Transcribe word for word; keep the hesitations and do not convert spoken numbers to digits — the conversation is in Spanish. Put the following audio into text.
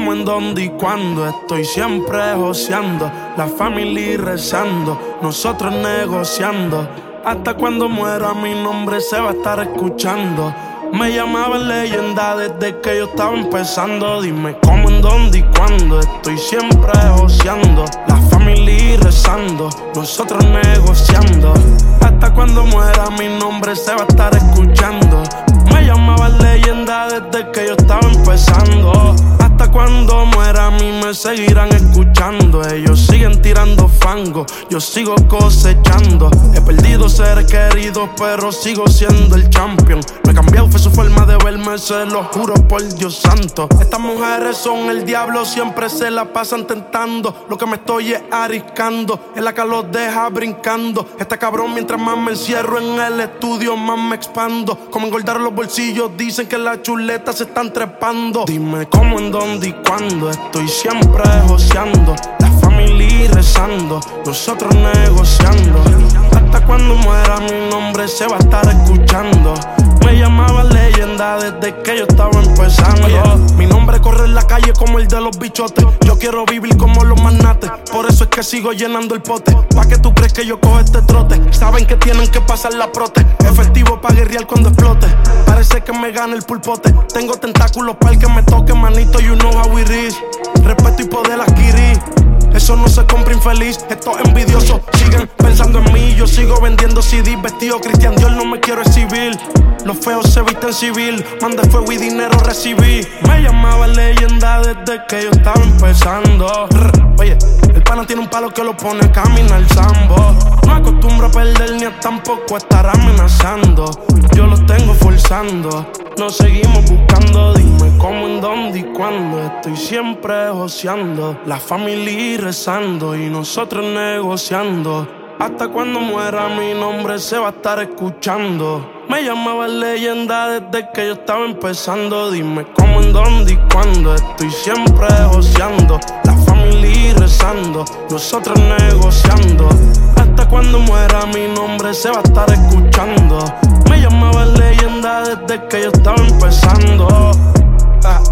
cómo, en dónde y cuándo. Estoy siempre joseando, la familia rezando, nosotros negociando. Hasta cuando muera mi nombre se va a estar escuchando. Me llamaban leyenda desde que yo estaba empezando. Dime cómo, en dónde y cuándo. Estoy siempre joseando, la familia rezando, nosotros negociando. Hasta cuando muera mi nombre se va a estar escuchando. Me llamaban leyenda desde que yo estaba empezando. Hasta cuando muera a mí me seguirán escuchando. Ellos siguen tirando fango, yo sigo cosechando. He perdido seres queridos pero sigo siendo el champion. Me he cambiado fue su forma de verme, se lo juro por Dios santo. Estas mujeres son el diablo, siempre se la pasan tentando. Lo que me estoy es arriscando, en la que los deja brincando. Este cabrón mientras más me encierro en el estudio más me expando. Como engordar los bolsillos, dicen que las chuletas se están trepando. Dime cómo, en dónde y cuándo. Estoy siempre joseando, la familia rezando, nosotros negociando. Hasta cuando muera mi nombre se va a estar escuchando. Me llamaban leyenda desde que yo estaba empezando. Oye, mi nombre corre en la calle como el de los bichotes. Yo quiero vivir como los magnates, por eso es que sigo llenando el pote. ¿Pa' que tú crees que yo cojo este trote? Saben que tienen que pasar la prote. Efectivo pa' guerrear cuando explote. Parece que me gana el pulpote. Tengo tentáculos para el que me toque, manito, you know how it is. Respeto y poder adquirir, eso no se compra infeliz. Estos envidiosos siguen pensando en mí. Yo sigo vendiendo C D, vestido Christian Dior, no me quiero exhibir. Los feos se visten civil, mandé fuego y dinero recibí. Me llamaba leyenda desde que yo estaba empezando. Oye, el pana tiene un palo que lo pone a caminar sambo. No acostumbro a perder ni a tampoco estar amenazando. Yo lo tengo forzando, nos seguimos buscando. Dime cómo, en dónde y cuándo. Estoy siempre joseando, la familia rezando y nosotros negociando. Hasta cuando muera mi nombre se va a estar escuchando. Me llamaban leyenda desde que yo estaba empezando. Dime cómo, en dónde y cuándo. Estoy siempre joseando, la familia rezando, nosotros negociando. Hasta cuando muera mi nombre se va a estar escuchando. Me llamaban leyenda desde que yo estaba empezando. Ah.